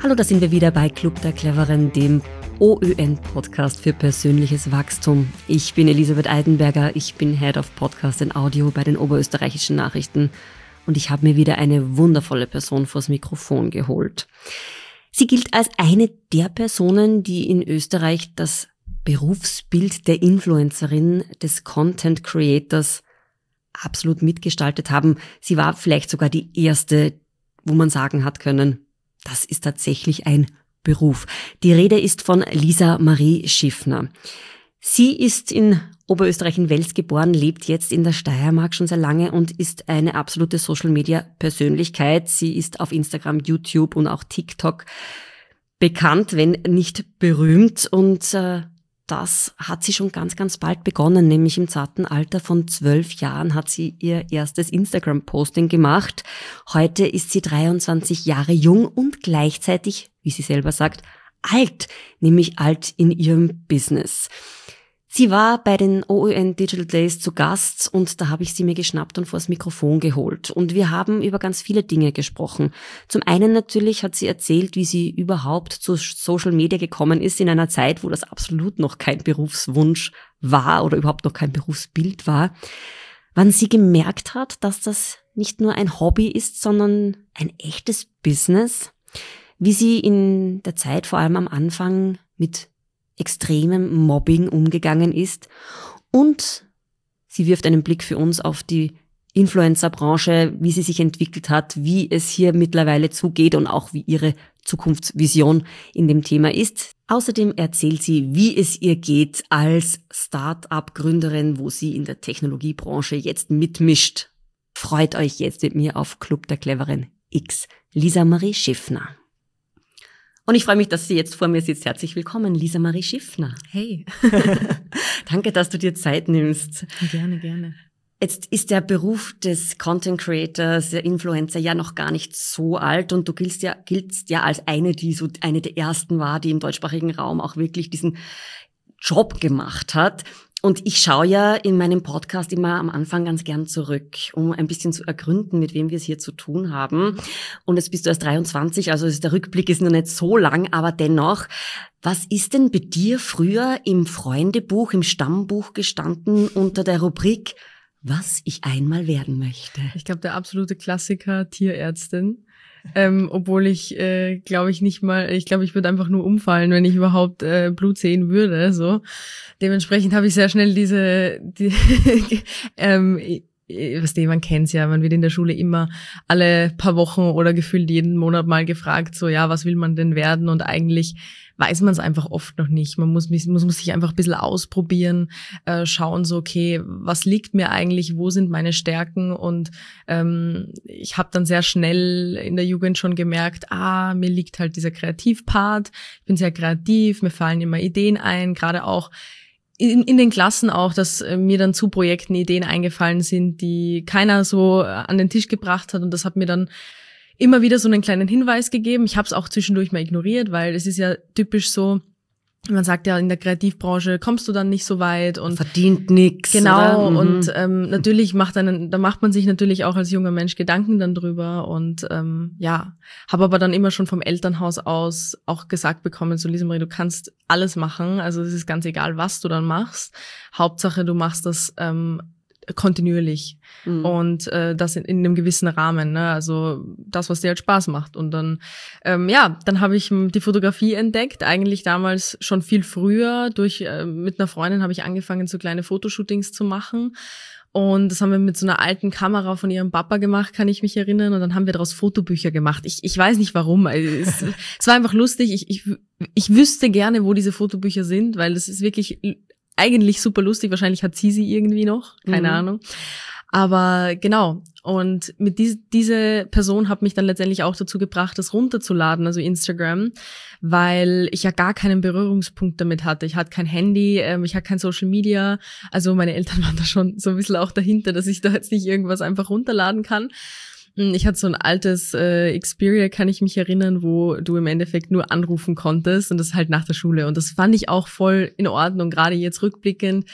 Hallo, da sind wir wieder bei Club der Cleveren, dem OÖN-Podcast für persönliches Wachstum. Ich bin Elisabeth Eidenberger, ich bin Head of Podcast and Audio bei den Oberösterreichischen Nachrichten und ich habe mir wieder eine wundervolle Person vors Mikrofon geholt. Sie gilt als eine der Personen, die in Österreich das Berufsbild der Influencerin, des Content Creators absolut mitgestaltet haben. Sie war vielleicht sogar die erste, wo man sagen hat können, das ist tatsächlich ein Beruf. Die Rede ist von Lisa Marie Schiffner. Sie ist in Oberösterreich in Wels geboren, lebt jetzt in der Steiermark schon sehr lange und ist eine absolute Social-Media-Persönlichkeit. Sie ist auf Instagram, YouTube und auch TikTok bekannt, wenn nicht berühmt. Und das hat sie schon ganz, ganz bald begonnen, nämlich im zarten Alter von 12 Jahren hat sie ihr erstes Instagram-Posting gemacht. Heute ist sie 23 Jahre jung und gleichzeitig, wie sie selber sagt, alt, nämlich alt in ihrem Business. Sie war bei den OÖN Digital Days zu Gast und da habe ich sie mir geschnappt und vors Mikrofon geholt. Und wir haben über ganz viele Dinge gesprochen. Zum einen natürlich hat sie erzählt, wie sie überhaupt zu Social Media gekommen ist in einer Zeit, wo das absolut noch kein Berufswunsch war oder überhaupt noch kein Berufsbild war. Wann sie gemerkt hat, dass das nicht nur ein Hobby ist, sondern ein echtes Business. Wie sie in der Zeit, vor allem am Anfang, mit extremem Mobbing umgegangen ist und sie wirft einen Blick für uns auf die Influencer-Branche, wie sie sich entwickelt hat, wie es hier mittlerweile zugeht und auch wie ihre Zukunftsvision in dem Thema ist. Außerdem erzählt sie, wie es ihr geht als Start-up-Gründerin, wo sie in der Technologiebranche jetzt mitmischt. Freut euch jetzt mit mir auf Club der Cleveren X. Lisa Marie Schiffner. Und ich freue mich, dass sie jetzt vor mir sitzt. Herzlich willkommen, Lisa Marie Schiffner. Hey. Danke, dass du dir Zeit nimmst. Gerne, gerne. Jetzt ist der Beruf des Content Creators, der Influencer ja noch gar nicht so alt und du giltst ja als eine, die so eine der ersten war, die im deutschsprachigen Raum auch wirklich diesen Job gemacht hat. Und ich schaue ja in meinem Podcast immer am Anfang ganz gern zurück, um ein bisschen zu ergründen, mit wem wir es hier zu tun haben. Und jetzt bist du erst 23, also der Rückblick ist noch nicht so lang, aber dennoch, was ist denn bei dir früher im Freundebuch, im Stammbuch gestanden unter der Rubrik, was ich einmal werden möchte? Ich glaube, der absolute Klassiker, Tierärztin. Obwohl ich glaube ich würde einfach nur umfallen, wenn ich überhaupt Blut sehen würde. So, dementsprechend habe ich sehr schnell man kennt's ja, man wird in der Schule immer alle paar Wochen oder gefühlt jeden Monat mal gefragt, so ja, was will man denn werden? Und eigentlich weiß man es einfach oft noch nicht. Man muss sich einfach ein bisschen ausprobieren, schauen so, okay, was liegt mir eigentlich, wo sind meine Stärken? Und ich habe dann sehr schnell in der Jugend schon gemerkt, mir liegt halt dieser Kreativpart. Ich bin sehr kreativ, mir fallen immer Ideen ein, gerade auch in den Klassen auch, dass mir dann zu Projekten Ideen eingefallen sind, die keiner so an den Tisch gebracht hat. Und das hat mir dann immer wieder so einen kleinen Hinweis gegeben. Ich habe es auch zwischendurch mal ignoriert, weil es ist ja typisch so, man sagt ja, in der Kreativbranche kommst du dann nicht so weit und verdient nix. Genau, oder? Und natürlich macht man sich natürlich auch als junger Mensch Gedanken dann drüber und habe aber dann immer schon vom Elternhaus aus auch gesagt bekommen, so Lisa Marie, du kannst alles machen, also es ist ganz egal, was du dann machst. Hauptsache, du machst das kontinuierlich und das in einem gewissen Rahmen, ne? Also das, was dir halt Spaß macht. Und dann dann habe ich die Fotografie entdeckt, eigentlich damals schon viel früher. Mit einer Freundin habe ich angefangen, so kleine Fotoshootings zu machen. Und das haben wir mit so einer alten Kamera von ihrem Papa gemacht, kann ich mich erinnern. Und dann haben wir daraus Fotobücher gemacht. Ich weiß nicht warum. Es war einfach lustig. Ich wüsste gerne, wo diese Fotobücher sind, weil das ist wirklich eigentlich super lustig. Wahrscheinlich hat sie irgendwie noch. Keine Ahnung. Aber genau. Und mit diese Person hat mich dann letztendlich auch dazu gebracht, das runterzuladen, also Instagram, weil ich ja gar keinen Berührungspunkt damit hatte. Ich hatte kein Handy, ich hatte kein Social Media. Also meine Eltern waren da schon so ein bisschen auch dahinter, dass ich da jetzt nicht irgendwas einfach runterladen kann. Ich hatte so ein altes Xperia, kann ich mich erinnern, wo du im Endeffekt nur anrufen konntest und das halt nach der Schule. Und das fand ich auch voll in Ordnung, gerade jetzt rückblickend.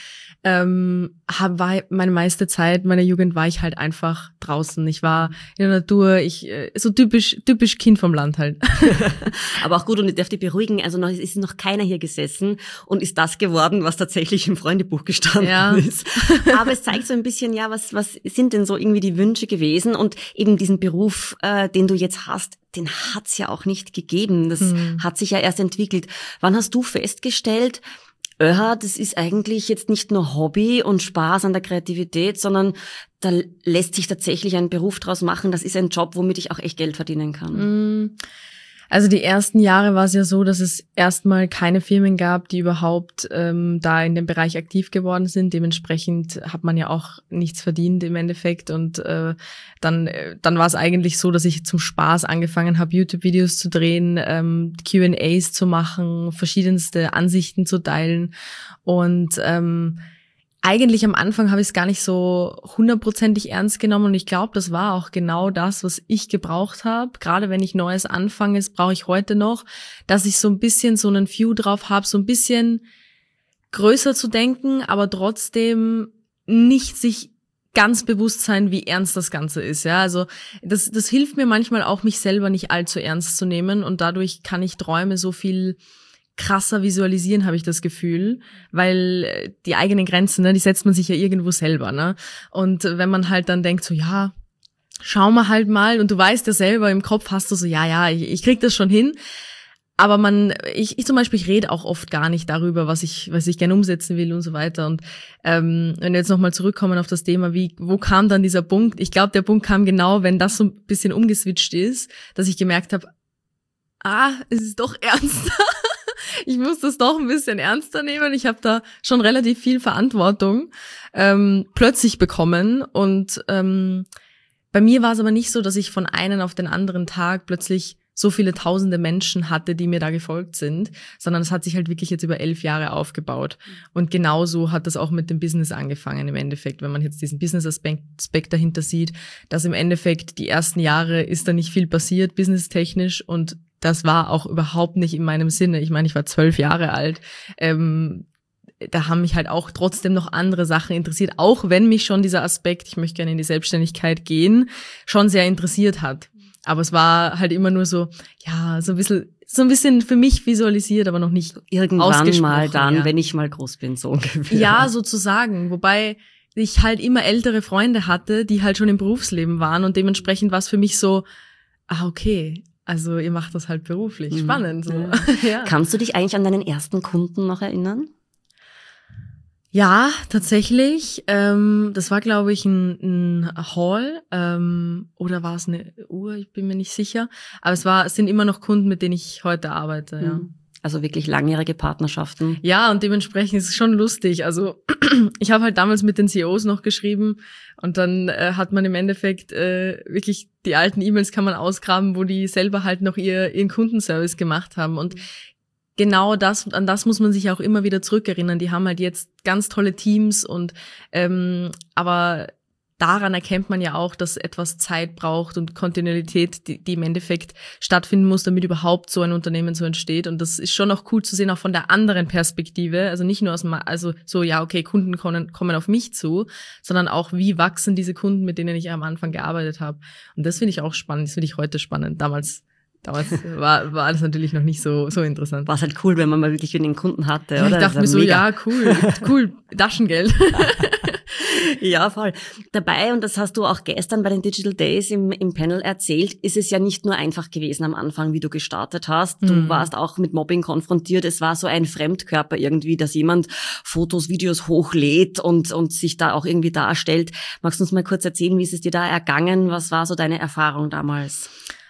War meine meiste Zeit meiner Jugend war ich halt einfach draußen. Ich war in der Natur, so typisch Kind vom Land halt. Aber auch gut, und ich darf dich beruhigen, also es ist noch keiner hier gesessen und ist das geworden, was tatsächlich im Freundebuch gestanden ist. Aber es zeigt so ein bisschen, ja, was sind denn so irgendwie die Wünsche gewesen, und eben diesen Beruf, den du jetzt hast, den hat's ja auch nicht gegeben. Das hat sich ja erst entwickelt. Wann hast du festgestellt, das ist eigentlich jetzt nicht nur Hobby und Spaß an der Kreativität, sondern da lässt sich tatsächlich ein Beruf draus machen. Das ist ein Job, womit ich auch echt Geld verdienen kann. Also die ersten Jahre war es ja so, dass es erstmal keine Firmen gab, die überhaupt da in dem Bereich aktiv geworden sind. Dementsprechend hat man ja auch nichts verdient im Endeffekt. Und dann war es eigentlich so, dass ich zum Spaß angefangen habe, YouTube-Videos zu drehen, Q&As zu machen, verschiedenste Ansichten zu teilen. Und eigentlich am Anfang habe ich es gar nicht so 100%ig ernst genommen, und ich glaube, das war auch genau das, was ich gebraucht habe. Gerade wenn ich Neues anfange, das brauche ich heute noch, dass ich so ein bisschen so einen View drauf habe, so ein bisschen größer zu denken, aber trotzdem nicht sich ganz bewusst sein, wie ernst das Ganze ist. Ja, also das hilft mir manchmal auch, mich selber nicht allzu ernst zu nehmen, und dadurch kann ich Träume so viel krasser visualisieren, habe ich das Gefühl, weil die eigenen Grenzen, ne, die setzt man sich ja irgendwo selber, ne? Und wenn man halt dann denkt so, ja, schauen wir halt mal, und du weißt ja selber, im Kopf hast du so, ja, ich krieg das schon hin, aber ich zum Beispiel, ich rede auch oft gar nicht darüber, was ich gerne umsetzen will und so weiter. Und wenn wir jetzt nochmal zurückkommen auf das Thema, wo kam dann dieser Punkt? Ich glaube, der Punkt kam genau, wenn das so ein bisschen umgeswitcht ist, dass ich gemerkt habe, es ist doch ernster. Ich muss das doch ein bisschen ernster nehmen. Ich habe da schon relativ viel Verantwortung plötzlich bekommen. Und bei mir war es aber nicht so, dass ich von einem auf den anderen Tag plötzlich so viele tausende Menschen hatte, die mir da gefolgt sind, sondern es hat sich halt wirklich jetzt über 11 Jahre aufgebaut. Und genauso hat das auch mit dem Business angefangen im Endeffekt, wenn man jetzt diesen Business-Aspekt dahinter sieht, dass im Endeffekt die ersten Jahre ist da nicht viel passiert, businesstechnisch, und das war auch überhaupt nicht in meinem Sinne. Ich meine, ich war 12 Jahre alt. Da haben mich halt auch trotzdem noch andere Sachen interessiert, auch wenn mich schon dieser Aspekt, ich möchte gerne in die Selbstständigkeit gehen, schon sehr interessiert hat. Aber es war halt immer nur so, ja, so ein bisschen für mich visualisiert, aber noch nicht irgendwann mal dann, ja. Wenn ich mal groß bin, so ungefähr. Ja, sozusagen. Wobei ich halt immer ältere Freunde hatte, die halt schon im Berufsleben waren, und dementsprechend war es für mich so, okay, also ihr macht das halt beruflich. Spannend. So. Ja. Kannst du dich eigentlich an deinen ersten Kunden noch erinnern? Ja, tatsächlich. Das war, glaube ich, ein Haul oder war es eine Uhr? Ich bin mir nicht sicher. Aber es sind immer noch Kunden, mit denen ich heute arbeite. Ja. Also wirklich langjährige Partnerschaften. Ja, und dementsprechend ist es schon lustig. Also ich habe halt damals mit den CEOs noch geschrieben, und dann hat man im Endeffekt wirklich die alten E-Mails kann man ausgraben, wo die selber halt noch ihren Kundenservice gemacht haben. Und genau an das muss man sich auch immer wieder zurückerinnern. Die haben halt jetzt ganz tolle Teams, und aber daran erkennt man ja auch, dass etwas Zeit braucht und Kontinuität, die im Endeffekt stattfinden muss, damit überhaupt so ein Unternehmen so entsteht. Und das ist schon auch cool zu sehen, auch von der anderen Perspektive. Also nicht nur Kunden kommen auf mich zu, sondern auch, wie wachsen diese Kunden, mit denen ich am Anfang gearbeitet habe. Und das finde ich auch spannend. Das finde ich heute spannend. Damals war das natürlich noch nicht so interessant. War es halt cool, wenn man mal wirklich einen Kunden hatte, ja, oder? Ich dachte mir so, ja, cool, Taschengeld. Ja, voll. Dabei, und das hast du auch gestern bei den Digital Days im Panel erzählt, ist es ja nicht nur einfach gewesen am Anfang, wie du gestartet hast. Du warst auch mit Mobbing konfrontiert. Es war so ein Fremdkörper irgendwie, dass jemand Fotos, Videos hochlädt und sich da auch irgendwie darstellt. Magst du uns mal kurz erzählen, wie ist es dir da ergangen? Was war so deine Erfahrung damals?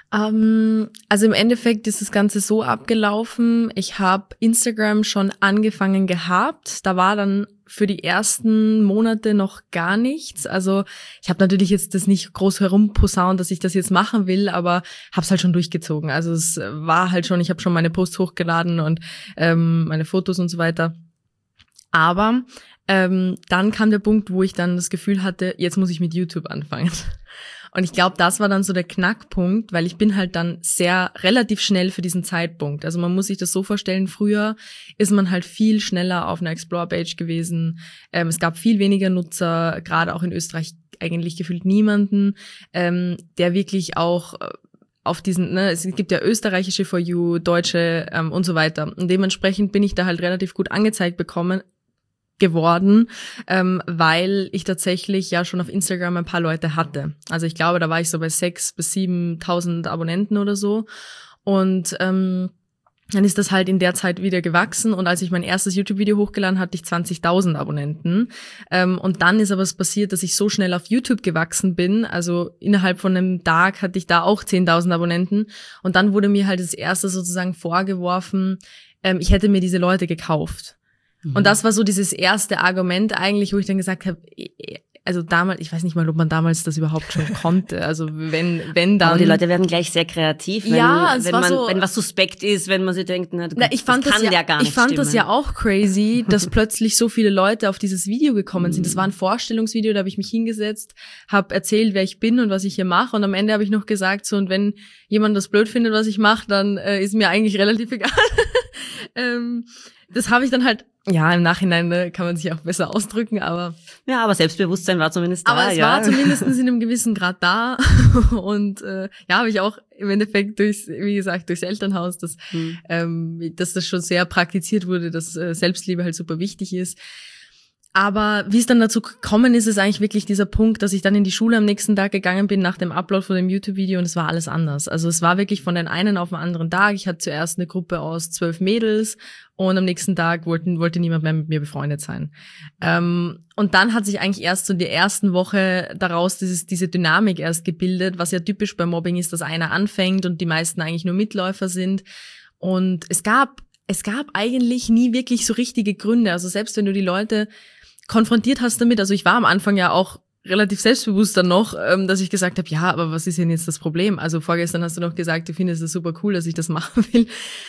Also im Endeffekt ist das Ganze so abgelaufen. Ich habe Instagram schon angefangen gehabt. Da war dann für die ersten Monate noch gar nichts. Also ich habe natürlich jetzt das nicht groß herumposaunt, dass ich das jetzt machen will, aber habe es halt schon durchgezogen. Also es war halt schon, ich habe schon meine Posts hochgeladen und meine Fotos und so weiter. Aber dann kam der Punkt, wo ich dann das Gefühl hatte, jetzt muss ich mit YouTube anfangen. Und ich glaube, das war dann so der Knackpunkt, weil ich bin halt dann relativ schnell für diesen Zeitpunkt. Also man muss sich das so vorstellen, früher ist man halt viel schneller auf einer Explore-Page gewesen. Es gab viel weniger Nutzer, gerade auch in Österreich eigentlich gefühlt niemanden, der wirklich auch auf diesen, es gibt ja österreichische For You, deutsche und so weiter. Und dementsprechend bin ich da halt relativ gut angezeigt geworden, weil ich tatsächlich ja schon auf Instagram ein paar Leute hatte. Also ich glaube, da war ich so bei 6.000 bis 7.000 Abonnenten oder so. Und dann ist das halt in der Zeit wieder gewachsen und als ich mein erstes YouTube-Video hochgeladen hatte, ich 20.000 Abonnenten. Und dann ist aber was passiert, dass ich so schnell auf YouTube gewachsen bin. Also innerhalb von einem Tag hatte ich da auch 10.000 Abonnenten. Und dann wurde mir halt das erste sozusagen vorgeworfen, ich hätte mir diese Leute gekauft. Mhm. Und das war so dieses erste Argument eigentlich, wo ich dann gesagt habe, also damals, ich weiß nicht mal, ob man damals das überhaupt schon konnte. Also wenn dann. Aber die Leute werden gleich sehr kreativ, wenn was suspekt ist, wenn man sich denkt, ich fand das ja auch crazy, dass plötzlich so viele Leute auf dieses Video gekommen sind. Das war ein Vorstellungsvideo, da habe ich mich hingesetzt, habe erzählt, wer ich bin und was ich hier mache. Und am Ende habe ich noch gesagt, so, und wenn jemand das blöd findet, was ich mache, dann ist mir eigentlich relativ egal. Das habe ich dann halt, ja, im Nachhinein kann man sich auch besser ausdrücken, aber... Ja, aber Selbstbewusstsein war zumindest da, aber es war zumindest in einem gewissen Grad da und habe ich auch im Endeffekt durchs Elternhaus, dass das schon sehr praktiziert wurde, dass Selbstliebe halt super wichtig ist. Aber wie es dann dazu gekommen ist, ist eigentlich wirklich dieser Punkt, dass ich dann in die Schule am nächsten Tag gegangen bin nach dem Upload von dem YouTube-Video und es war alles anders. Also es war wirklich von den einen auf den anderen Tag. Ich hatte zuerst eine Gruppe aus 12 Mädels und am nächsten Tag wollte niemand mehr mit mir befreundet sein. Und dann hat sich eigentlich erst so in der ersten Woche daraus diese Dynamik erst gebildet, was ja typisch bei Mobbing ist, dass einer anfängt und die meisten eigentlich nur Mitläufer sind. Und es gab eigentlich nie wirklich so richtige Gründe. Also selbst wenn du die Leute konfrontiert hast damit, also ich war am Anfang ja auch relativ selbstbewusst dann noch, dass ich gesagt habe, ja, aber was ist denn jetzt das Problem? Also vorgestern hast du noch gesagt, du findest es super cool, dass ich das machen will.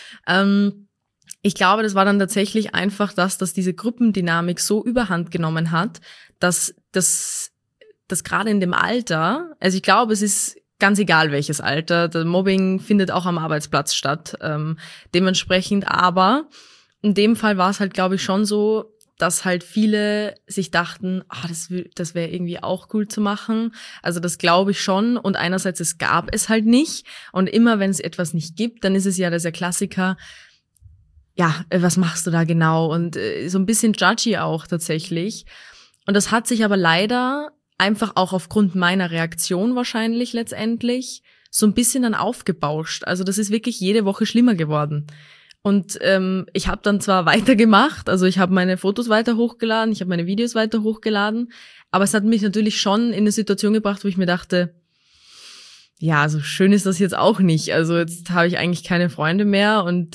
Ich glaube, das war dann tatsächlich einfach dass diese Gruppendynamik so überhand genommen hat, dass gerade in dem Alter, also ich glaube, es ist ganz egal welches Alter, der Mobbing findet auch am Arbeitsplatz statt, dementsprechend, aber in dem Fall war es halt, glaube ich, schon so, dass halt viele sich dachten, das wäre irgendwie auch cool zu machen. Also das glaube ich schon. Und einerseits, es gab es halt nicht. Und immer, wenn es etwas nicht gibt, dann ist es ja dieser Klassiker, ja, was machst du da genau? Und so ein bisschen judgy auch tatsächlich. Und das hat sich aber leider einfach auch aufgrund meiner Reaktion wahrscheinlich letztendlich so ein bisschen dann aufgebauscht. Also das ist wirklich jede Woche schlimmer geworden. Und ich habe dann zwar weitergemacht, also ich habe meine Fotos weiter hochgeladen, ich habe meine Videos weiter hochgeladen, aber es hat mich natürlich schon in eine Situation gebracht, wo ich mir dachte, ja, so schön ist das jetzt auch nicht. Also jetzt habe ich eigentlich keine Freunde mehr und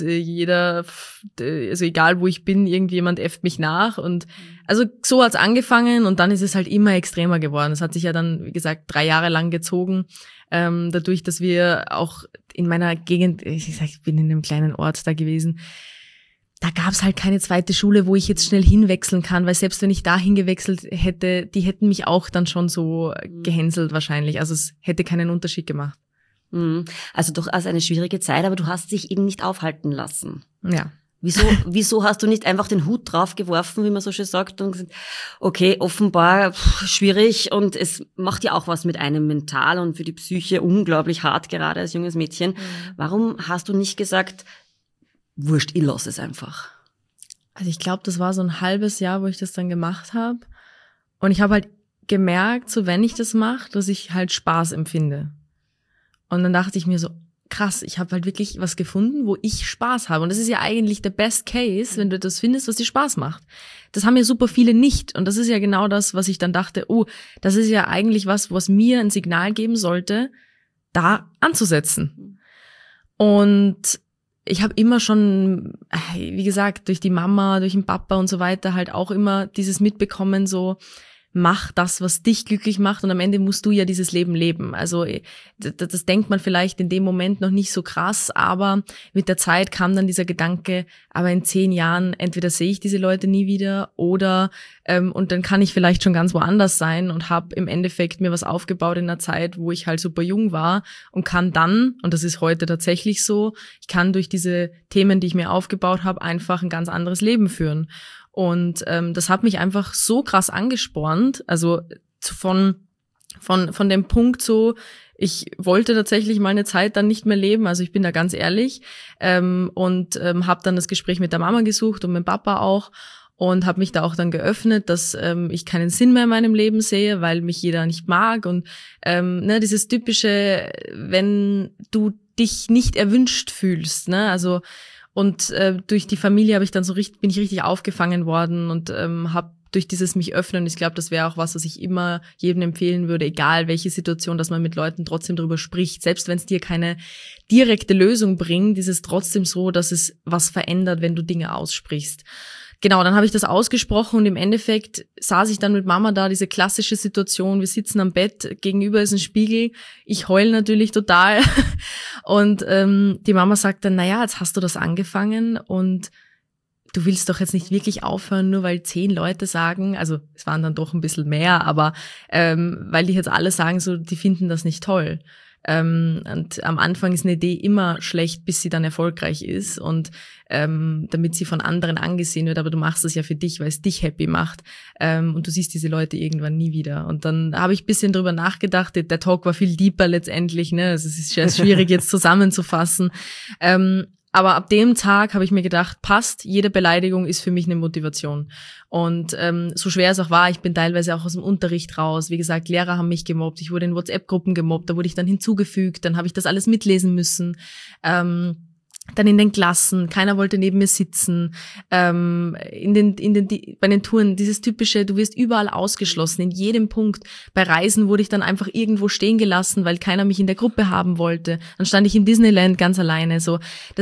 also egal wo ich bin, irgendjemand äfft mich nach. Und also so hat's angefangen und dann ist es halt immer extremer geworden. Es hat sich ja dann, wie gesagt, 3 Jahre lang gezogen. Dadurch, dass wir auch in meiner Gegend, ich bin in einem kleinen Ort da gewesen, da gab's halt keine zweite Schule, wo ich jetzt schnell hinwechseln kann, weil selbst wenn ich da hingewechselt hätte, die hätten mich auch dann schon so gehänselt wahrscheinlich. Also es hätte keinen Unterschied gemacht. Also durchaus eine schwierige Zeit, aber du hast dich eben nicht aufhalten lassen. Ja. Wieso hast du nicht einfach den Hut draufgeworfen, wie man so schön sagt, und gesagt, okay, offenbar schwierig und es macht ja auch was mit einem mental und für die Psyche unglaublich hart, gerade als junges Mädchen. Warum hast du nicht gesagt, wurscht, ich lasse es einfach? Also ich glaube, das war so ein halbes Jahr, wo ich das dann gemacht habe. Und ich habe halt gemerkt, so wenn ich das mache, dass ich halt Spaß empfinde. Und dann dachte ich mir so, krass, ich habe halt wirklich was gefunden, wo ich Spaß habe. Und das ist ja eigentlich der Best Case, wenn du das findest, was dir Spaß macht. Das haben ja super viele nicht. Und das ist ja genau das, was ich dann dachte, das ist ja eigentlich was mir ein Signal geben sollte, da anzusetzen. Und ich habe immer schon, wie gesagt, durch die Mama, durch den Papa und so weiter halt auch immer dieses mitbekommen, so mach das, was dich glücklich macht und am Ende musst du ja dieses Leben leben. Also das denkt man vielleicht in dem Moment noch nicht so krass, aber mit der Zeit kam dann dieser Gedanke, aber in 10 Jahren entweder sehe ich diese Leute nie wieder oder und dann kann ich vielleicht schon ganz woanders sein und habe im Endeffekt mir was aufgebaut in einer Zeit, wo ich halt super jung war und kann dann, und das ist heute tatsächlich so, ich kann durch diese Themen, die ich mir aufgebaut habe, einfach ein ganz anderes Leben führen. Und das hat mich einfach so krass angespornt, also von dem Punkt so, ich wollte tatsächlich mal eine Zeit dann nicht mehr leben, also ich bin da ganz ehrlich, und habe dann das Gespräch mit der Mama gesucht und mit dem Papa auch und habe mich da auch dann geöffnet, dass ich keinen Sinn mehr in meinem Leben sehe, weil mich jeder nicht mag und dieses typische, wenn du dich nicht erwünscht fühlst, ne, also und durch die Familie habe ich dann bin ich richtig aufgefangen worden und habe durch dieses mich öffnen, ich glaube, das wäre auch was ich immer jedem empfehlen würde, egal welche Situation, dass man mit Leuten trotzdem drüber spricht, selbst wenn es dir keine direkte Lösung bringt, ist es trotzdem so, dass es was verändert, wenn du Dinge aussprichst. Genau, dann habe ich das ausgesprochen und im Endeffekt saß ich dann mit Mama da, diese klassische Situation, wir sitzen am Bett, gegenüber ist ein Spiegel, ich heule natürlich total und die Mama sagt dann, naja, jetzt hast du das angefangen und du willst doch jetzt nicht wirklich aufhören, nur weil 10 Leute sagen, also es waren dann doch ein bisschen mehr, aber weil die jetzt alle sagen, so, die finden das nicht toll. Und am Anfang ist eine Idee immer schlecht, bis sie dann erfolgreich ist und damit sie von anderen angesehen wird, aber du machst es ja für dich, weil es dich happy macht und du siehst diese Leute irgendwann nie wieder. Und dann habe ich ein bisschen drüber nachgedacht, der Talk war viel deeper letztendlich, ne? Also es ist schwierig jetzt zusammenzufassen. Aber ab dem Tag habe ich mir gedacht, passt, jede Beleidigung ist für mich eine Motivation. Und so schwer es auch war, ich bin teilweise auch aus dem Unterricht raus. Wie gesagt, Lehrer haben mich gemobbt, ich wurde in WhatsApp-Gruppen gemobbt, da wurde ich dann hinzugefügt, dann habe ich das alles mitlesen müssen. Dann in den Klassen, keiner wollte neben mir sitzen, bei den Touren, dieses typische, du wirst überall ausgeschlossen, in jedem Punkt. Bei Reisen wurde ich dann einfach irgendwo stehen gelassen, weil keiner mich in der Gruppe haben wollte. Dann stand ich in Disneyland ganz alleine, so.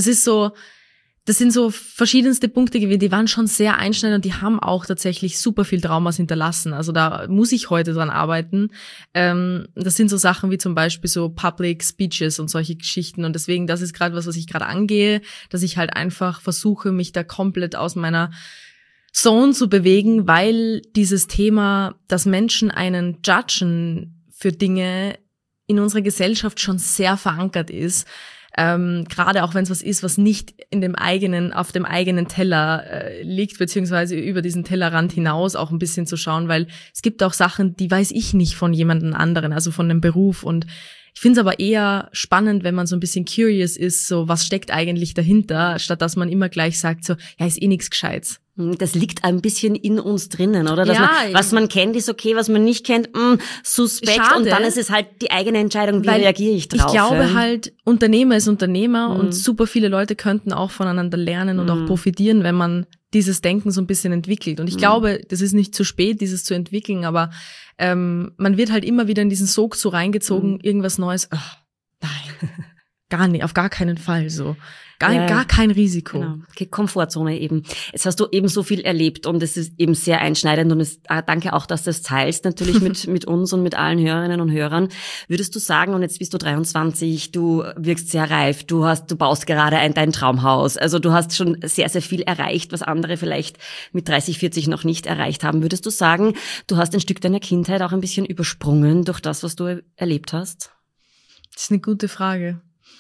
Das sind so verschiedenste Punkte gewesen, die waren schon sehr einschneidend und die haben auch tatsächlich super viel Traumas hinterlassen. Also da muss ich heute dran arbeiten. Das sind so Sachen wie zum Beispiel so Public Speeches und solche Geschichten und deswegen, das ist gerade was ich gerade angehe, dass ich halt einfach versuche, mich da komplett aus meiner Zone zu bewegen, weil dieses Thema, dass Menschen einen judgen für Dinge in unserer Gesellschaft schon sehr verankert ist. Gerade auch wenn es was ist, was nicht auf dem eigenen Teller liegt, beziehungsweise über diesen Tellerrand hinaus auch ein bisschen zu schauen, weil es gibt auch Sachen, die weiß ich nicht von jemandem anderen, also von einem Beruf und ich finde es aber eher spannend, wenn man so ein bisschen curious ist, so was steckt eigentlich dahinter, statt dass man immer gleich sagt so, ja, ist eh nichts Gescheites. Das liegt ein bisschen in uns drinnen, oder? Dass was man kennt, ist okay, was man nicht kennt, suspekt. Schade. Und dann ist es halt die eigene Entscheidung, wie reagiere ich drauf. Ich glaube halt, Unternehmer ist Unternehmer und super viele Leute könnten auch voneinander lernen und auch profitieren, wenn man dieses Denken so ein bisschen entwickelt. Und ich glaube, das ist nicht zu spät, dieses zu entwickeln, aber man wird halt immer wieder in diesen Sog so reingezogen, irgendwas Neues. Oh, nein, gar nicht, auf gar keinen Fall so. Gar kein Risiko. Genau. Okay, Komfortzone eben. Jetzt hast du eben so viel erlebt und es ist eben sehr einschneidend und danke auch, dass du es teilst natürlich mit uns und mit allen Hörerinnen und Hörern. Würdest du sagen, und jetzt bist du 23, du wirkst sehr reif, du baust gerade dein Traumhaus, also du hast schon sehr, sehr viel erreicht, was andere vielleicht mit 30, 40 noch nicht erreicht haben. Würdest du sagen, du hast ein Stück deiner Kindheit auch ein bisschen übersprungen durch das, was du erlebt hast? Das ist eine gute Frage.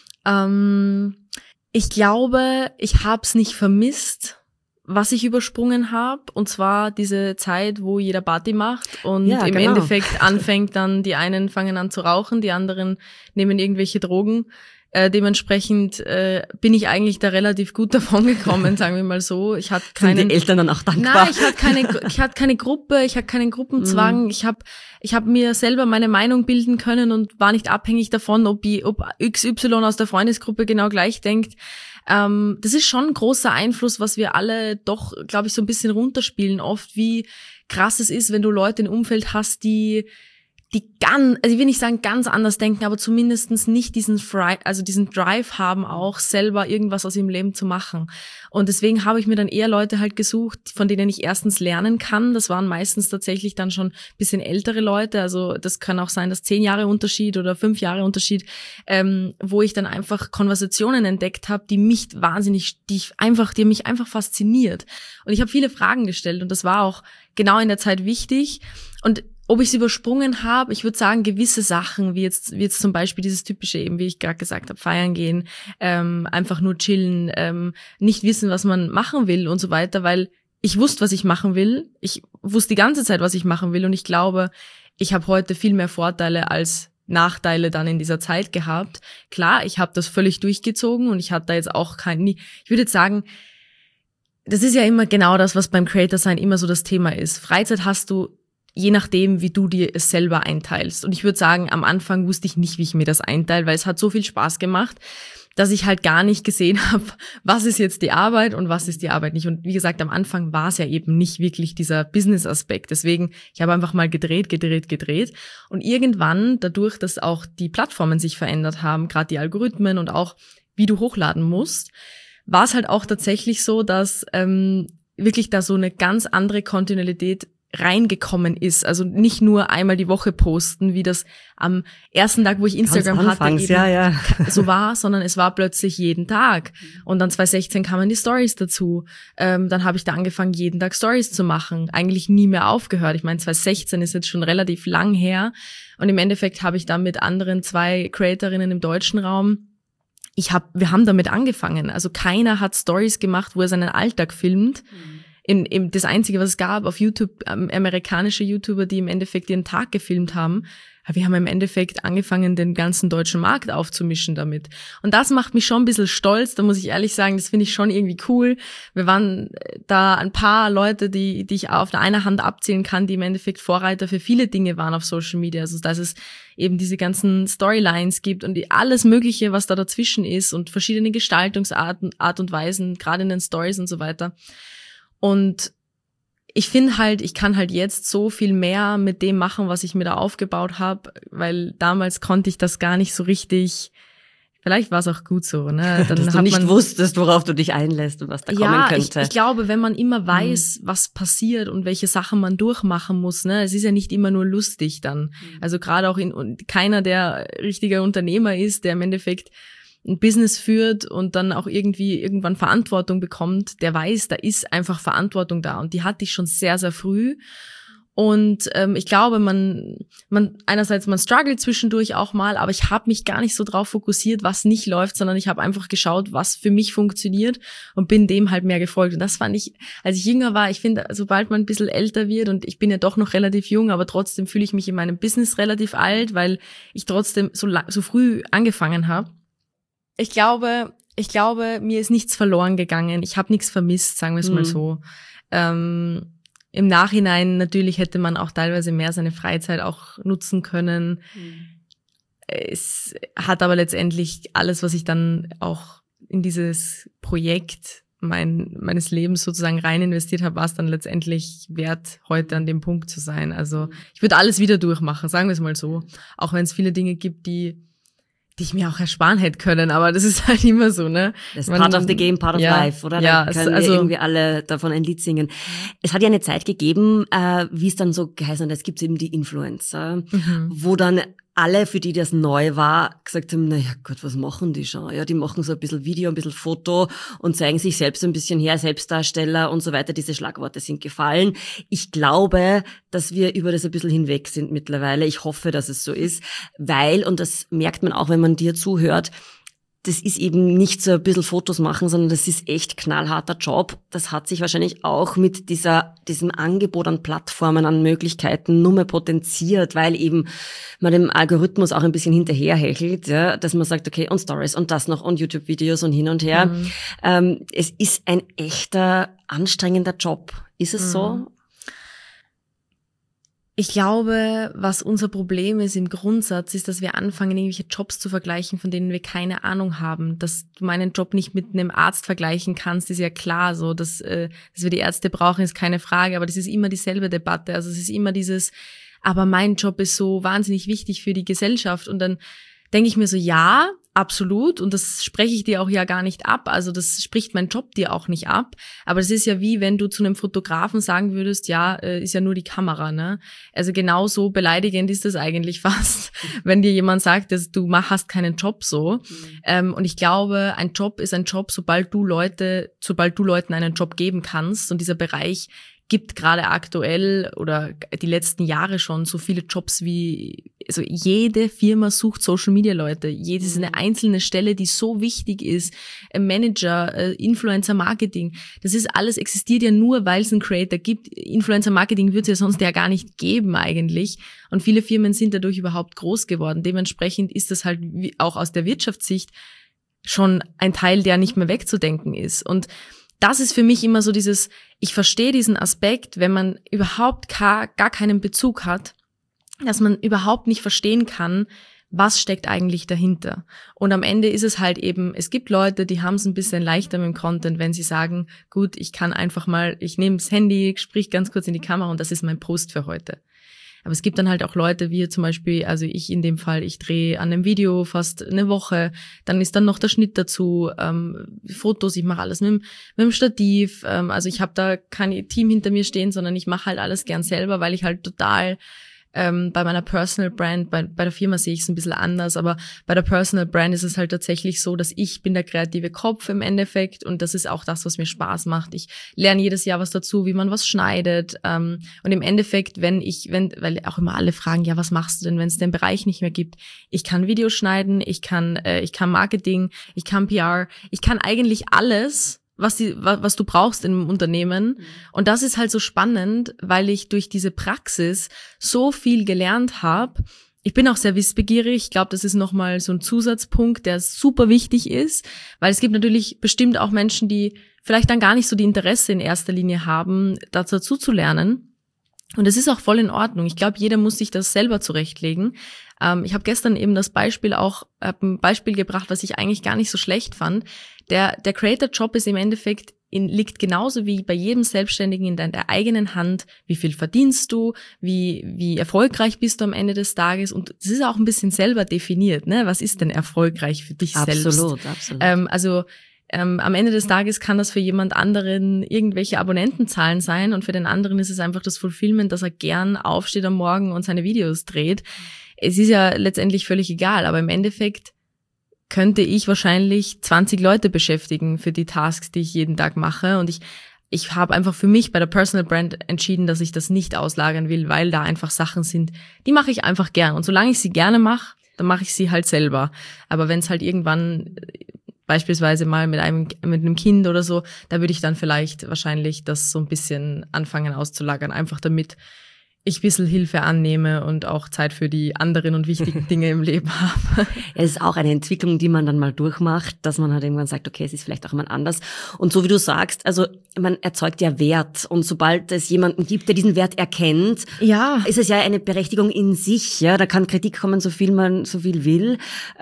Ich glaube, ich habe es nicht vermisst, was ich übersprungen habe. Und zwar diese Zeit, wo jeder Party macht und im Endeffekt anfängt dann, die einen fangen an zu rauchen, die anderen nehmen irgendwelche Drogen. Dementsprechend bin ich eigentlich da relativ gut davon gekommen, sagen wir mal so. Ich hatte Sind die Eltern dann auch dankbar? Nein, ich hatte keine Gruppe, ich hatte keinen Gruppenzwang. Ich hab mir selber meine Meinung bilden können und war nicht abhängig davon, ob XY aus der Freundesgruppe genau gleich denkt. Das ist schon ein großer Einfluss, was wir alle doch, glaube ich, so ein bisschen runterspielen oft, wie krass es ist, wenn du Leute im Umfeld hast, die also ich will nicht sagen ganz anders denken, aber zumindest nicht diesen Drive haben, auch selber irgendwas aus ihrem Leben zu machen. Und deswegen habe ich mir dann eher Leute halt gesucht, von denen ich erstens lernen kann. Das waren meistens tatsächlich dann schon ein bisschen ältere Leute. Also das kann auch sein, dass 10 Jahre Unterschied oder 5 Jahre Unterschied, wo ich dann einfach Konversationen entdeckt habe, die mich einfach fasziniert. Und ich habe viele Fragen gestellt und das war auch genau in der Zeit wichtig. Und ob ich es übersprungen habe, ich würde sagen, gewisse Sachen, wie jetzt zum Beispiel dieses typische eben, wie ich gerade gesagt habe, feiern gehen, einfach nur chillen, nicht wissen, was man machen will und so weiter, weil ich wusste, was ich machen will. Ich wusste die ganze Zeit, was ich machen will und ich glaube, ich habe heute viel mehr Vorteile als Nachteile dann in dieser Zeit gehabt. Klar, ich habe das völlig durchgezogen und ich hatte da jetzt auch ich würde jetzt sagen, das ist ja immer genau das, was beim Creator-Sein immer so das Thema ist. Freizeit hast du je nachdem, wie du dir es selber einteilst. Und ich würde sagen, am Anfang wusste ich nicht, wie ich mir das einteile, weil es hat so viel Spaß gemacht, dass ich halt gar nicht gesehen habe, was ist jetzt die Arbeit und was ist die Arbeit nicht. Und wie gesagt, am Anfang war es ja eben nicht wirklich dieser Business-Aspekt. Deswegen, ich habe einfach mal gedreht. Und irgendwann, dadurch, dass auch die Plattformen sich verändert haben, gerade die Algorithmen und auch, wie du hochladen musst, war es halt auch tatsächlich so, dass wirklich da so eine ganz andere Kontinuität reingekommen ist. Also nicht nur einmal die Woche posten, wie das am ersten Tag, wo ich Instagram hatte, so war, sondern es war plötzlich jeden Tag. Und dann 2016 kamen die Stories dazu. Dann habe ich da angefangen, jeden Tag Stories zu machen. Eigentlich nie mehr aufgehört. Ich meine, 2016 ist jetzt schon relativ lang her. Und im Endeffekt habe ich dann mit anderen 2 Creatorinnen im deutschen Raum wir haben damit angefangen. Also keiner hat Stories gemacht, wo er seinen Alltag filmt. Das Einzige, was es gab auf YouTube, amerikanische YouTuber, die im Endeffekt ihren Tag gefilmt haben. Wir haben im Endeffekt angefangen, den ganzen deutschen Markt aufzumischen damit. Und das macht mich schon ein bisschen stolz, da muss ich ehrlich sagen, das finde ich schon irgendwie cool. Wir waren da ein paar Leute, die ich auf der einen Hand abzählen kann, die im Endeffekt Vorreiter für viele Dinge waren auf Social Media. Also dass es eben diese ganzen Storylines gibt und alles Mögliche, was da dazwischen ist und verschiedene Gestaltungsarten, Art und Weisen, gerade in den Stories und so weiter. Und ich finde halt, ich kann halt jetzt so viel mehr mit dem machen, was ich mir da aufgebaut habe, weil damals konnte ich das gar nicht so richtig. Vielleicht war es auch gut so, ne? Dann dass du nicht wusstest, worauf du dich einlässt und was da kommen könnte. Ich glaube, wenn man immer weiß, was passiert und welche Sachen man durchmachen muss, ne? Es ist ja nicht immer nur lustig dann. Also gerade auch keiner, der richtiger Unternehmer ist, der im Endeffekt ein Business führt und dann auch irgendwann Verantwortung bekommt, der weiß, da ist einfach Verantwortung da und die hatte ich schon sehr, sehr früh. Und ich glaube, man einerseits, man struggelt zwischendurch auch mal, aber ich habe mich gar nicht so drauf fokussiert, was nicht läuft, sondern ich habe einfach geschaut, was für mich funktioniert und bin dem halt mehr gefolgt. Und das fand ich, als ich jünger war, ich finde, sobald man ein bisschen älter wird und ich bin ja doch noch relativ jung, aber trotzdem fühle ich mich in meinem Business relativ alt, weil ich trotzdem so früh angefangen habe. Ich glaube, mir ist nichts verloren gegangen. Ich habe nichts vermisst, sagen wir es mal so. Im Nachhinein natürlich hätte man auch teilweise mehr seine Freizeit auch nutzen können. Es hat aber letztendlich alles, was ich dann auch in dieses Projekt meines Lebens sozusagen rein investiert habe, war es dann letztendlich wert, heute an dem Punkt zu sein. Also ich würde alles wieder durchmachen, sagen wir es mal so. Auch wenn es viele Dinge gibt, die ich mir auch ersparen hätte können, aber das ist halt immer so, ne? Das ist part of the game, part of life, oder? Da können wir irgendwie alle davon ein Lied singen. Es hat ja eine Zeit gegeben, wie es dann so geheißen hat, es gibt eben die Influencer, wo dann alle, für die das neu war, gesagt haben, naja Gott, was machen die schon? Ja, die machen so ein bisschen Video, ein bisschen Foto und zeigen sich selbst ein bisschen her, Selbstdarsteller und so weiter. Diese Schlagworte sind gefallen. Ich glaube, dass wir über das ein bisschen hinweg sind mittlerweile. Ich hoffe, dass es so ist, weil, und das merkt man auch, wenn man dir zuhört, das ist eben nicht so ein bisschen Fotos machen, sondern das ist echt knallharter Job. Das hat sich wahrscheinlich auch mit diesem Angebot an Plattformen, an Möglichkeiten nur mehr potenziert, weil eben man dem Algorithmus auch ein bisschen hinterherhechelt, ja, dass man sagt, okay, und Stories und das noch und YouTube-Videos und hin und her. Es ist ein echter, anstrengender Job. Ist es so? Ich glaube, was unser Problem ist im Grundsatz, ist, dass wir anfangen, irgendwelche Jobs zu vergleichen, von denen wir keine Ahnung haben. Dass du meinen Job nicht mit einem Arzt vergleichen kannst, ist ja klar so. Dass wir die Ärzte brauchen, ist keine Frage, aber das ist immer dieselbe Debatte. Also es ist immer dieses, aber mein Job ist so wahnsinnig wichtig für die Gesellschaft. Und dann denke ich mir so, ja, absolut. Und das spreche ich dir auch ja gar nicht ab. Also das spricht mein Job dir auch nicht ab. Aber es ist ja wie, wenn du zu einem Fotografen sagen würdest, ja, ist ja nur die Kamera, ne? Also genauso beleidigend ist das eigentlich fast, wenn dir jemand sagt, dass du hast keinen Job so. Und ich glaube, ein Job ist ein Job, sobald du Leuten einen Job geben kannst. Und dieser Bereich gibt gerade aktuell oder die letzten Jahre schon so viele Jobs wie, also jede Firma sucht Social Media Leute. Jede ist eine einzelne Stelle, die so wichtig ist. Manager, Influencer Marketing. Das ist alles, existiert ja nur, weil es einen Creator gibt. Influencer Marketing wird es ja sonst ja gar nicht geben eigentlich. Und viele Firmen sind dadurch überhaupt groß geworden. Dementsprechend ist das halt auch aus der Wirtschaftssicht schon ein Teil, der nicht mehr wegzudenken ist. Und das ist für mich immer so dieses, ich verstehe diesen Aspekt, wenn man überhaupt gar keinen Bezug hat, dass man überhaupt nicht verstehen kann, was steckt eigentlich dahinter. Und am Ende ist es halt eben, es gibt Leute, die haben es ein bisschen leichter mit dem Content, wenn sie sagen, gut, ich kann einfach mal, ich nehme das Handy, sprich ganz kurz in die Kamera und das ist mein Post für heute. Aber es gibt dann halt auch Leute, wie zum Beispiel, also ich in dem Fall, ich drehe an einem Video fast eine Woche, dann ist dann noch der Schnitt dazu, Fotos, ich mache alles mit dem Stativ, also ich habe da kein Team hinter mir stehen, sondern ich mache halt alles gern selber, weil ich halt total bei meiner Personal Brand, bei der Firma sehe ich es ein bisschen anders, aber bei der Personal Brand ist es halt tatsächlich so, dass ich bin der kreative Kopf im Endeffekt und das ist auch das, was mir Spaß macht. Ich lerne jedes Jahr was dazu, wie man was schneidet und im Endeffekt, weil auch immer alle fragen, ja, was machst du denn, wenn es den Bereich nicht mehr gibt? Ich kann Videos schneiden, ich kann Marketing, ich kann PR, ich kann eigentlich alles, was du brauchst im Unternehmen. Und das ist halt so spannend, weil ich durch diese Praxis so viel gelernt habe. Ich bin auch sehr wissbegierig. Ich glaube, das ist nochmal so ein Zusatzpunkt, der super wichtig ist, weil es gibt natürlich bestimmt auch Menschen, die vielleicht dann gar nicht so die Interesse in erster Linie haben, dazu zu lernen. Und es ist auch voll in Ordnung. Ich glaube, jeder muss sich das selber zurechtlegen. Ich habe gestern eben ein Beispiel gebracht, was ich eigentlich gar nicht so schlecht fand. Der Creator-Job ist im Endeffekt, liegt genauso wie bei jedem Selbstständigen in deiner eigenen Hand. Wie viel verdienst du? Wie erfolgreich bist du am Ende des Tages? Und das ist auch ein bisschen selber definiert, ne? Was ist denn erfolgreich für dich selbst? Absolut. Am Ende des Tages kann das für jemand anderen irgendwelche Abonnentenzahlen sein und für den anderen ist es einfach das Fulfillment, dass er gern aufsteht am Morgen und seine Videos dreht. Es ist ja letztendlich völlig egal, aber im Endeffekt könnte ich wahrscheinlich 20 Leute beschäftigen für die Tasks, die ich jeden Tag mache und ich habe einfach für mich bei der Personal Brand entschieden, dass ich das nicht auslagern will, weil da einfach Sachen sind, die mache ich einfach gern und solange ich sie gerne mache, dann mache ich sie halt selber. Aber wenn es halt irgendwann beispielsweise mal mit einem Kind oder so, da würde ich dann vielleicht wahrscheinlich das so ein bisschen anfangen auszulagern, einfach damit ich ein bisschen Hilfe annehme und auch Zeit für die anderen und wichtigen Dinge im Leben habe. Es ist auch eine Entwicklung, die man dann mal durchmacht, dass man halt irgendwann sagt, okay, es ist vielleicht auch mal anders. Und so wie du sagst, also man erzeugt ja Wert. Und sobald es jemanden gibt, der diesen Wert erkennt, ja, ist es ja eine Berechtigung in sich. Ja, da kann Kritik kommen, so viel man so viel will.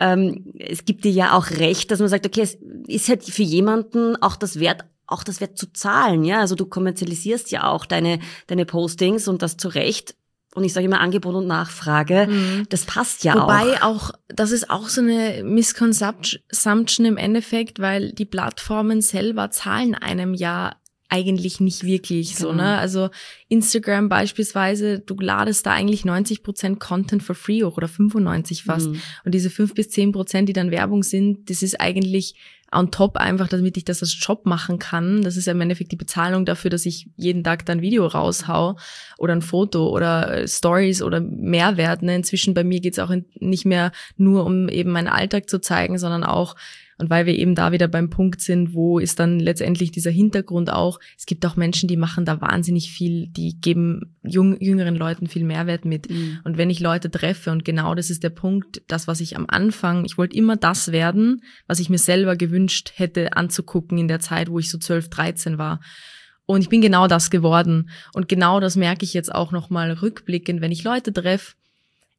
Es gibt dir ja auch recht, dass man sagt, okay, es ist halt für jemanden auch das Wert zu zahlen, ja. Also du kommerzialisierst ja auch deine Postings und das zu Recht. Und ich sage immer Angebot und Nachfrage. Das passt ja auch. Wobei auch, das ist auch so eine Misconsumption im Endeffekt, weil die Plattformen selber zahlen einem ja eigentlich nicht wirklich so, ne? Also Instagram beispielsweise, du ladest da eigentlich 90% Content for free hoch oder 95 fast. Und diese 5-10%, die dann Werbung sind, das ist eigentlich on top einfach, damit ich das als Job machen kann. Das ist ja im Endeffekt die Bezahlung dafür, dass ich jeden Tag dann ein Video raushau oder ein Foto oder Stories oder Mehrwert. Ne? Inzwischen bei mir geht's auch nicht mehr nur um eben meinen Alltag zu zeigen, sondern auch, und weil wir eben da wieder beim Punkt sind, wo ist dann letztendlich dieser Hintergrund auch, es gibt auch Menschen, die machen da wahnsinnig viel, die geben jüngeren Leuten viel Mehrwert mit. Und wenn ich Leute treffe, und genau das ist der Punkt, das, was ich am Anfang, ich wollte immer das werden, was ich mir selber gewünscht hätte anzugucken in der Zeit, wo ich so 12, 13 war. Und ich bin genau das geworden. Und genau das merke ich jetzt auch nochmal rückblickend, wenn ich Leute treffe.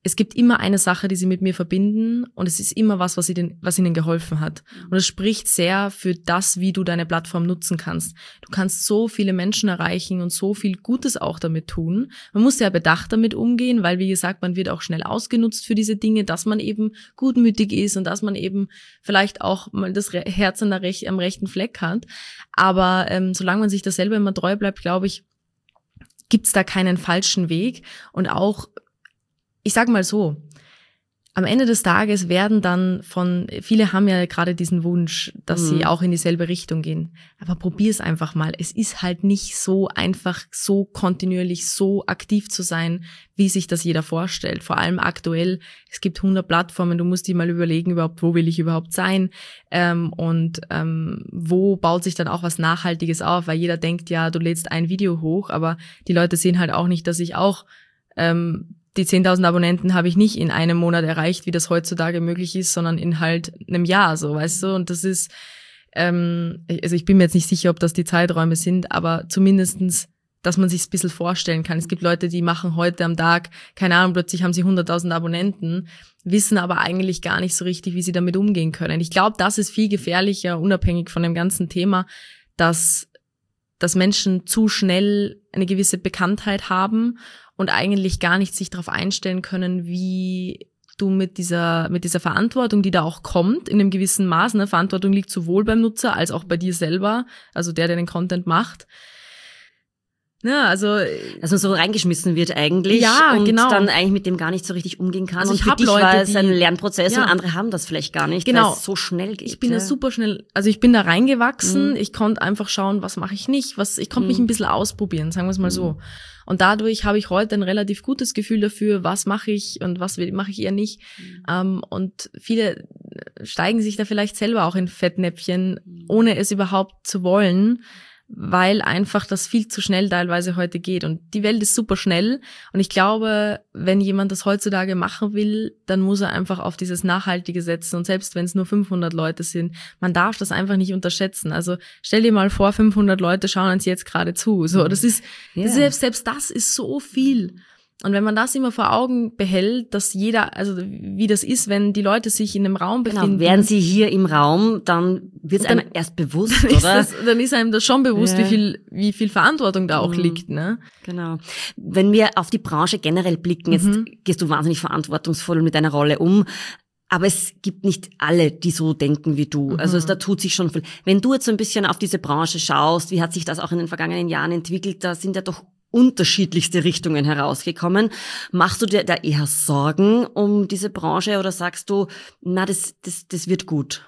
es gibt immer eine Sache, die sie mit mir verbinden und es ist immer was ihnen geholfen hat. Und es spricht sehr für das, wie du deine Plattform nutzen kannst. Du kannst so viele Menschen erreichen und so viel Gutes auch damit tun. Man muss ja bedacht damit umgehen, weil, wie gesagt, man wird auch schnell ausgenutzt für diese Dinge, dass man eben gutmütig ist und dass man eben vielleicht auch mal das Herz am rechten Fleck hat. Aber solange man sich das selber immer treu bleibt, glaube ich, gibt's da keinen falschen Weg. Und auch, ich sag mal so, am Ende des Tages werden dann viele haben ja gerade diesen Wunsch, dass sie auch in dieselbe Richtung gehen. Aber probier's einfach mal. Es ist halt nicht so einfach, so kontinuierlich, so aktiv zu sein, wie sich das jeder vorstellt. Vor allem aktuell, es gibt 100 Plattformen, du musst dir mal überlegen überhaupt, wo will ich überhaupt sein? Wo baut sich dann auch was Nachhaltiges auf? Weil jeder denkt, ja, du lädst ein Video hoch, aber die Leute sehen halt auch nicht, dass ich auch die 10.000 Abonnenten habe ich nicht in einem Monat erreicht, wie das heutzutage möglich ist, sondern in halt einem Jahr, so, weißt du? Und das ist, also ich bin mir jetzt nicht sicher, ob das die Zeiträume sind, aber zumindestens, dass man sich ein bisschen vorstellen kann. Es gibt Leute, die machen heute am Tag, keine Ahnung, plötzlich haben sie 100.000 Abonnenten, wissen aber eigentlich gar nicht so richtig, wie sie damit umgehen können. Ich glaube, das ist viel gefährlicher, unabhängig von dem ganzen Thema, dass Menschen zu schnell eine gewisse Bekanntheit haben und eigentlich gar nicht sich darauf einstellen können, wie du mit dieser Verantwortung, die da auch kommt, in einem gewissen Maß, ne, Verantwortung liegt sowohl beim Nutzer als auch bei dir selber, also der den Content macht. Ja, also dass man so reingeschmissen wird eigentlich, ja, und genau, dann eigentlich mit dem gar nicht so richtig umgehen kann. Also und für dich Leute, war es ein Lernprozess, ja, und andere haben das vielleicht gar nicht, genau, weil es so schnell geht. Ich bin da super schnell, also ich bin da reingewachsen, ich konnte einfach schauen, was mache ich nicht, ich konnte mich ein bisschen ausprobieren, sagen wir es mal so. Und dadurch habe ich heute ein relativ gutes Gefühl dafür, was mache ich und was mache ich eher nicht. Und viele steigen sich da vielleicht selber auch in Fettnäpfchen, ohne es überhaupt zu wollen, weil einfach das viel zu schnell teilweise heute geht. Und die Welt ist super schnell. Und ich glaube, wenn jemand das heutzutage machen will, dann muss er einfach auf dieses Nachhaltige setzen. Und selbst wenn es nur 500 Leute sind, man darf das einfach nicht unterschätzen. Also stell dir mal vor, 500 Leute schauen uns jetzt gerade zu. So, das ist, selbst das ist so viel. Und wenn man das immer vor Augen behält, dass jeder, also wie das ist, wenn die Leute sich in einem Raum befinden. Genau, wären sie hier im Raum, dann wird es einem erst bewusst, oder? Dann ist einem das schon bewusst, ja, wie viel Verantwortung da auch liegt, ne? Genau. Wenn wir auf die Branche generell blicken, jetzt gehst du wahnsinnig verantwortungsvoll mit deiner Rolle um. Aber es gibt nicht alle, die so denken wie du. Also da tut sich schon viel. Wenn du jetzt so ein bisschen auf diese Branche schaust, wie hat sich das auch in den vergangenen Jahren entwickelt, da sind ja doch unterschiedlichste Richtungen herausgekommen. Machst du dir da eher Sorgen um diese Branche oder sagst du, na, das wird gut?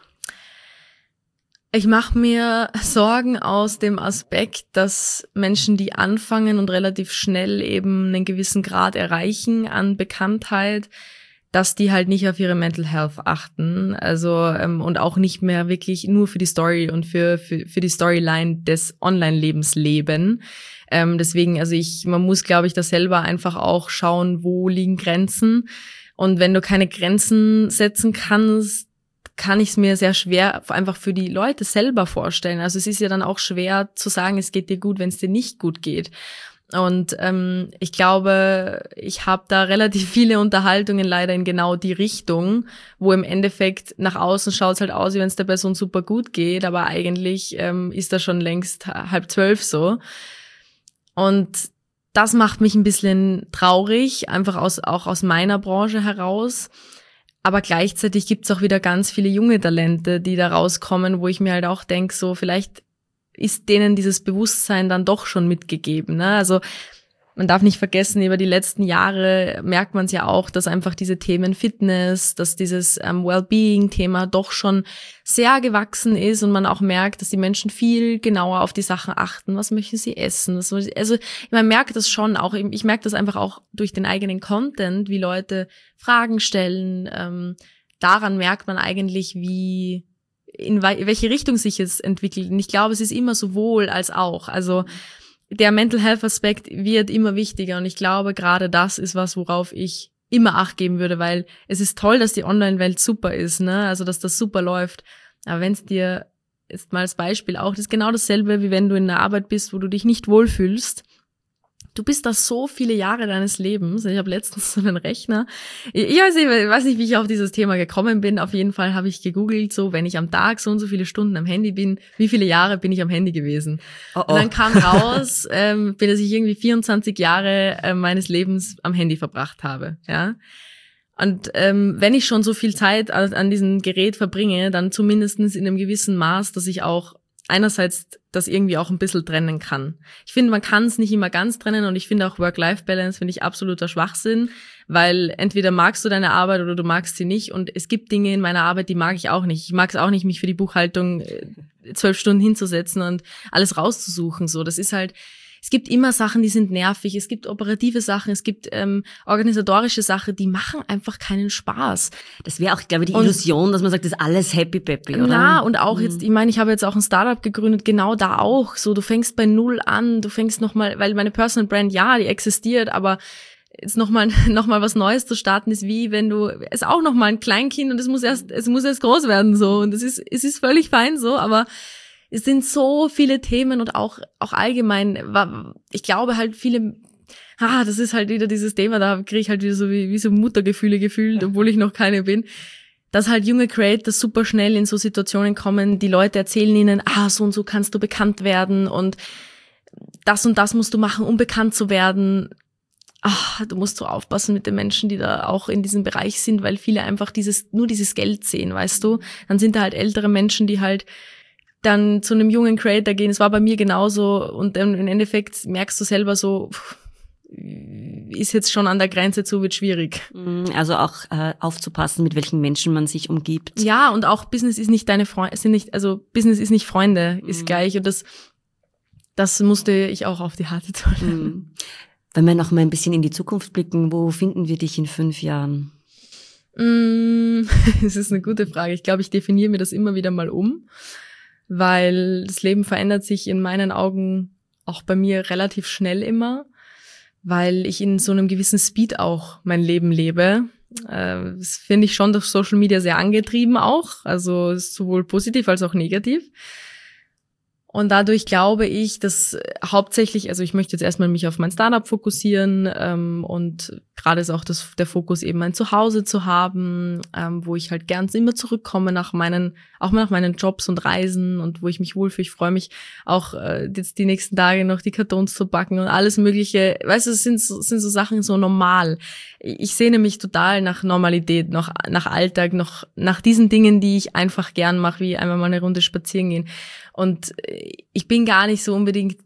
Ich mache mir Sorgen aus dem Aspekt, dass Menschen, die anfangen und relativ schnell eben einen gewissen Grad erreichen an Bekanntheit, dass die halt nicht auf ihre Mental Health achten, also und auch nicht mehr wirklich nur für die Story und für die Storyline des Online-Lebens leben. Deswegen, also man muss, glaube ich, da selber einfach auch schauen, wo liegen Grenzen. Und wenn du keine Grenzen setzen kannst, kann ich es mir sehr schwer einfach für die Leute selber vorstellen. Also es ist ja dann auch schwer zu sagen, es geht dir gut, wenn es dir nicht gut geht. Und ich glaube, ich habe da relativ viele Unterhaltungen leider in genau die Richtung, wo im Endeffekt nach außen schaut es halt aus, wie wenn es der Person super gut geht, aber eigentlich ist das schon längst 11:30 so. Und das macht mich ein bisschen traurig, einfach auch aus meiner Branche heraus. Aber gleichzeitig gibt's auch wieder ganz viele junge Talente, die da rauskommen, wo ich mir halt auch denke, so vielleicht ist denen dieses Bewusstsein dann doch schon mitgegeben, ne? Also man darf nicht vergessen, über die letzten Jahre merkt man es ja auch, dass einfach diese Themen Fitness, dass dieses Wellbeing-Thema doch schon sehr gewachsen ist und man auch merkt, dass die Menschen viel genauer auf die Sachen achten. Was möchten sie essen? Also man merkt das schon auch, ich merke das einfach auch durch den eigenen Content, wie Leute Fragen stellen. Daran merkt man eigentlich, in welche Richtung sich es entwickelt. Und ich glaube, es ist immer sowohl als auch. Also der Mental Health Aspekt wird immer wichtiger und ich glaube, gerade das ist was, worauf ich immer Acht geben würde, weil es ist toll, dass die Online-Welt super ist, ne? Also, dass das super läuft. Aber wenn es dir jetzt mal als Beispiel auch, das ist genau dasselbe, wie wenn du in einer Arbeit bist, wo du dich nicht wohlfühlst, du bist da so viele Jahre deines Lebens. Ich habe letztens so einen Rechner. Ich weiß nicht, wie ich auf dieses Thema gekommen bin. Auf jeden Fall habe ich gegoogelt, so wenn ich am Tag so und so viele Stunden am Handy bin, wie viele Jahre bin ich am Handy gewesen? Oh. Und dann kam raus, dass ich irgendwie 24 Jahre meines Lebens am Handy verbracht habe. Ja. Und wenn ich schon so viel Zeit an diesem Gerät verbringe, dann zumindestens in einem gewissen Maß, dass ich auch einerseits das irgendwie auch ein bisschen trennen kann. Ich finde, man kann es nicht immer ganz trennen und ich finde auch Work-Life-Balance finde ich absoluter Schwachsinn, weil entweder magst du deine Arbeit oder du magst sie nicht und es gibt Dinge in meiner Arbeit, die mag ich auch nicht. Ich mag es auch nicht, mich für die Buchhaltung 12 Stunden hinzusetzen und alles rauszusuchen. So, das ist halt, es gibt immer Sachen, die sind nervig, es gibt operative Sachen, es gibt organisatorische Sachen, die machen einfach keinen Spaß. Das wäre auch, glaube ich, die Illusion, dass man sagt, das ist alles happy-peppy, oder? Na, und auch jetzt, ich meine, ich habe jetzt auch ein Startup gegründet, genau da auch, so, du fängst bei Null an, du fängst nochmal, weil meine Personal Brand, ja, die existiert, aber jetzt nochmal was Neues zu starten, ist wie, wenn du, es ist auch nochmal ein Kleinkind und es muss erst groß werden, so, und es ist völlig fein, so, aber es sind so viele Themen und auch allgemein, ich glaube halt viele, das ist halt wieder dieses Thema, da kriege ich halt wieder so wie so Muttergefühle gefühlt, obwohl ich noch keine bin, dass halt junge Creators super schnell in so Situationen kommen, die Leute erzählen ihnen, so und so kannst du bekannt werden und das musst du machen, um bekannt zu werden. Du musst so aufpassen mit den Menschen, die da auch in diesem Bereich sind, weil viele einfach nur dieses Geld sehen, weißt du? Dann sind da halt ältere Menschen, die halt dann zu einem jungen Creator gehen. Es war bei mir genauso und dann im Endeffekt merkst du selber so, ist jetzt schon an der Grenze zu, wird schwierig. Also auch aufzupassen, mit welchen Menschen man sich umgibt. Ja, und auch Business ist nicht deine Freunde, Business ist nicht Freunde, ist gleich und das musste ich auch auf die harte Tour. Wenn wir noch mal ein bisschen in die Zukunft blicken, wo finden wir dich in 5 Jahren? Das ist eine gute Frage. Ich glaube, ich definiere mir das immer wieder mal um, weil das Leben verändert sich in meinen Augen auch bei mir relativ schnell immer, weil ich in so einem gewissen Speed auch mein Leben lebe. Das finde ich schon durch Social Media sehr angetrieben auch, also ist sowohl positiv als auch negativ. Und dadurch glaube ich, dass hauptsächlich, also ich möchte jetzt erstmal mich auf mein Startup fokussieren und gerade ist auch der Fokus eben ein Zuhause zu haben, wo ich halt gern immer zurückkomme nach meinen Jobs und Reisen und wo ich mich wohlfühle. Ich freue mich auch jetzt die nächsten Tage noch die Kartons zu backen und alles Mögliche. Weißt du, es sind so Sachen so normal. Ich sehne mich total nach Normalität, nach Alltag, nach diesen Dingen, die ich einfach gern mache, wie einmal mal eine Runde spazieren gehen. Und ich bin gar nicht so unbedingt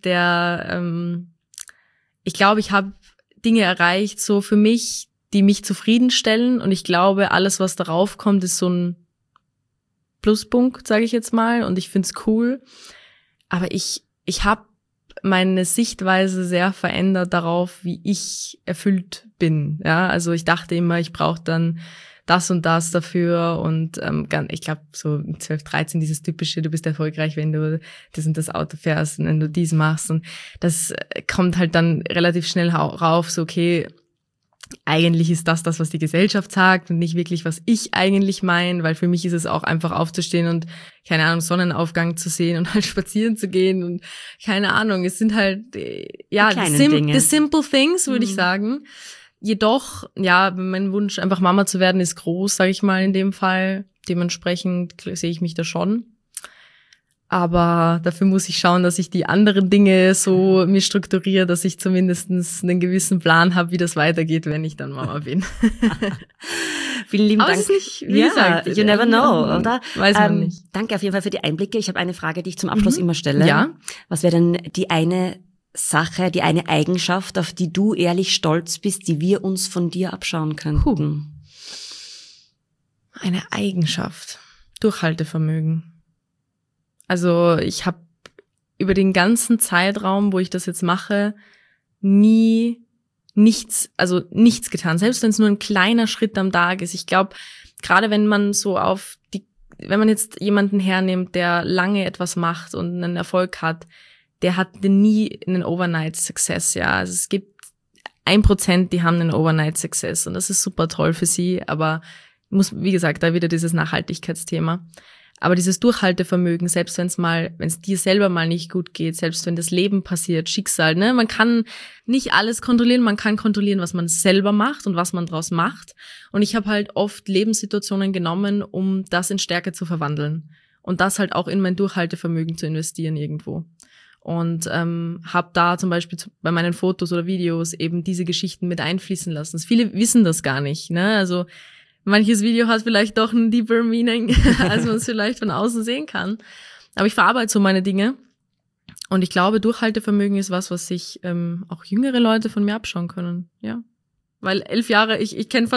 ich glaube, ich habe Dinge erreicht, so für mich, die mich zufriedenstellen. Und ich glaube, alles, was darauf kommt, ist so ein Pluspunkt, sage ich jetzt mal. Und ich find's cool. Aber ich habe meine Sichtweise sehr verändert darauf, wie ich erfüllt bin. Ja, also ich dachte immer, ich brauche dann das und das dafür und ich glaube so 12, 13 dieses typische, du bist erfolgreich, wenn du das und das Auto fährst und wenn du dies machst und das kommt halt dann relativ schnell rauf, so okay, eigentlich ist das, was die Gesellschaft sagt und nicht wirklich, was ich eigentlich meine, weil für mich ist es auch einfach aufzustehen und, keine Ahnung, Sonnenaufgang zu sehen und halt spazieren zu gehen und, keine Ahnung, es sind halt, the simple things, würde ich sagen. Jedoch, ja, mein Wunsch, einfach Mama zu werden, ist groß, sage ich mal in dem Fall. Dementsprechend sehe ich mich da schon. Aber dafür muss ich schauen, dass ich die anderen Dinge so mir strukturiere, dass ich zumindest einen gewissen Plan habe, wie das weitergeht, wenn ich dann Mama bin. Vielen lieben Dank. Wie gesagt, you never know, oder? Weiß man nicht. Danke auf jeden Fall für die Einblicke. Ich habe eine Frage, die ich zum Abschluss immer stelle. Ja. Was wäre denn die eine Sache, die eine Eigenschaft, auf die du ehrlich stolz bist, die wir uns von dir abschauen könnten? Eine Eigenschaft. Durchhaltevermögen. Also ich habe über den ganzen Zeitraum, wo ich das jetzt mache, nichts getan. Selbst wenn es nur ein kleiner Schritt am Tag ist. Ich glaube, gerade wenn man wenn man jetzt jemanden hernimmt, der lange etwas macht und einen Erfolg hat, der hat nie einen Overnight-Success, ja. Also es gibt 1%, die haben einen Overnight-Success und das ist super toll für sie, aber wie gesagt, da wieder dieses Nachhaltigkeitsthema. Aber dieses Durchhaltevermögen, selbst wenn es dir selber mal nicht gut geht, selbst wenn das Leben passiert, Schicksal, ne? Man kann nicht alles kontrollieren, man kann kontrollieren, was man selber macht und was man draus macht. Und ich habe halt oft Lebenssituationen genommen, um das in Stärke zu verwandeln. Und das halt auch in mein Durchhaltevermögen zu investieren irgendwo. Und habe da zum Beispiel bei meinen Fotos oder Videos eben diese Geschichten mit einfließen lassen. Viele wissen das gar nicht, ne? Also manches Video hat vielleicht doch ein deeper Meaning, als man es vielleicht von außen sehen kann. Aber ich verarbeite so meine Dinge. Und ich glaube, Durchhaltevermögen ist was sich auch jüngere Leute von mir abschauen können. Ja. Weil 11 Jahre, ich kenne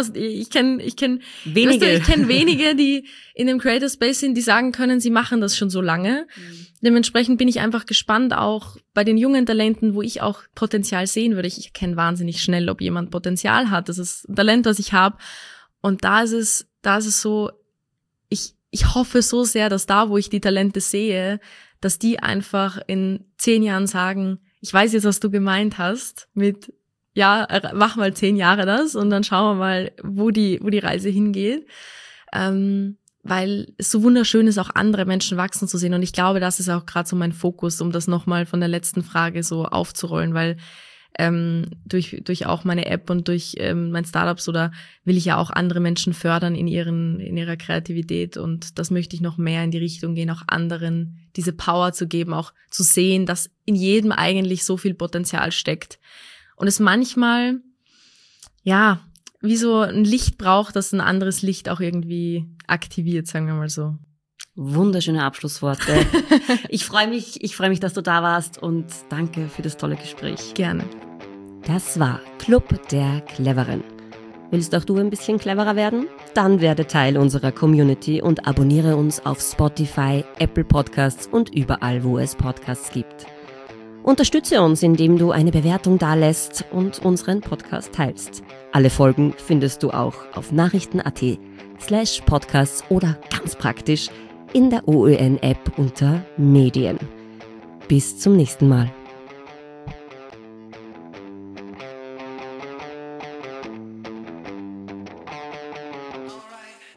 wenige, die in dem Creator Space sind, die sagen können, sie machen das schon so lange. Dementsprechend bin ich einfach gespannt, auch bei den jungen Talenten, wo ich auch Potenzial sehen würde. Ich erkenne wahnsinnig schnell, ob jemand Potenzial hat. Das ist ein Talent, was ich habe. Und da ist es so, ich hoffe so sehr, dass da, wo ich die Talente sehe, dass die einfach in 10 Jahren sagen, ich weiß jetzt, was du gemeint hast mit, ja, mach mal 10 Jahre das und dann schauen wir mal, wo die Reise hingeht. Weil es so wunderschön ist, auch andere Menschen wachsen zu sehen. Und ich glaube, das ist auch gerade so mein Fokus, um das nochmal von der letzten Frage so aufzurollen, weil durch auch meine App und durch mein Startups oder will ich ja auch andere Menschen fördern in ihrer Kreativität, und das möchte ich noch mehr in die Richtung gehen, auch anderen diese Power zu geben, auch zu sehen, dass in jedem eigentlich so viel Potenzial steckt und es manchmal ja wie so ein Licht braucht, das ein anderes Licht auch irgendwie aktiviert, sagen wir mal so. Wunderschöne Abschlussworte. Ich freue mich, dass du da warst, und danke für das tolle Gespräch. Gerne. Das war Club der Cleveren. Willst auch du ein bisschen cleverer werden? Dann werde Teil unserer Community und abonniere uns auf Spotify, Apple Podcasts und überall, wo es Podcasts gibt. Unterstütze uns, indem du eine Bewertung dalässt und unseren Podcast teilst. Alle Folgen findest du auch auf nachrichten.at/podcasts oder ganz praktisch in der OÖN-App unter Medien. Bis zum nächsten Mal.